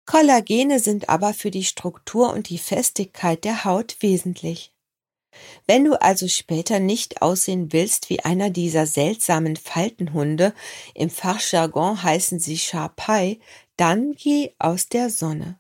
Kollagene sind aber für die Struktur und die Festigkeit der Haut wesentlich. Wenn du also später nicht aussehen willst wie einer dieser seltsamen Faltenhunde, im Fachjargon heißen sie Shar-Pei, dann geh aus der Sonne.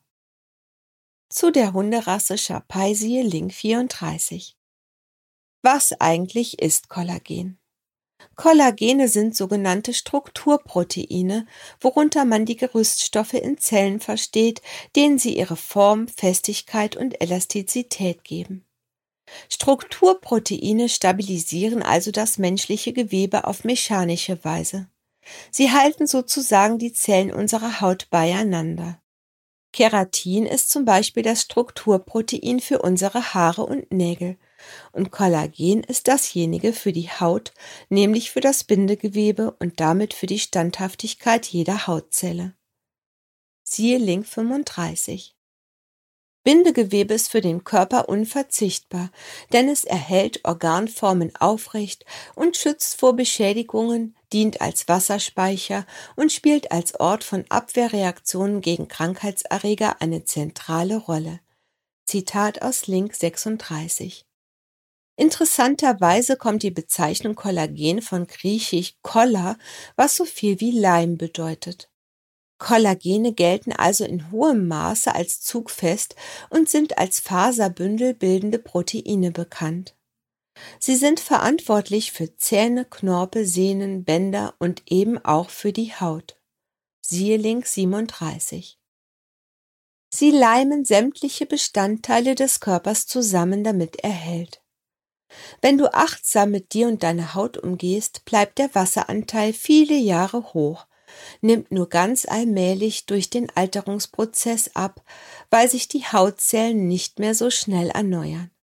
Zu der Hunderasse Shar-Pei siehe Link 34. Was eigentlich ist Kollagen? Kollagene sind sogenannte Strukturproteine, worunter man die Gerüststoffe in Zellen versteht, denen sie ihre Form, Festigkeit und Elastizität geben. Strukturproteine stabilisieren also das menschliche Gewebe auf mechanische Weise. Sie halten sozusagen die Zellen unserer Haut beieinander. Keratin ist zum Beispiel das Strukturprotein für unsere Haare und Nägel und Kollagen ist dasjenige für die Haut, nämlich für das Bindegewebe und damit für die Standhaftigkeit jeder Hautzelle. Siehe Link 35. Bindegewebe ist für den Körper unverzichtbar, denn es erhält Organformen aufrecht und schützt vor Beschädigungen, dient als Wasserspeicher und spielt als Ort von Abwehrreaktionen gegen Krankheitserreger eine zentrale Rolle. Zitat aus Link 36. Interessanterweise kommt die Bezeichnung Kollagen von griechisch kolla, was so viel wie Leim bedeutet. Kollagene gelten also in hohem Maße als zugfest und sind als Faserbündel bildende Proteine bekannt. Sie sind verantwortlich für Zähne, Knorpel, Sehnen, Bänder und eben auch für die Haut. Siehe Link 37. Sie leimen sämtliche Bestandteile des Körpers zusammen, damit er hält. Wenn du achtsam mit dir und deiner Haut umgehst, bleibt der Wasseranteil viele Jahre hoch, nimmt nur ganz allmählich durch den Alterungsprozess ab, weil sich die Hautzellen nicht mehr so schnell erneuern.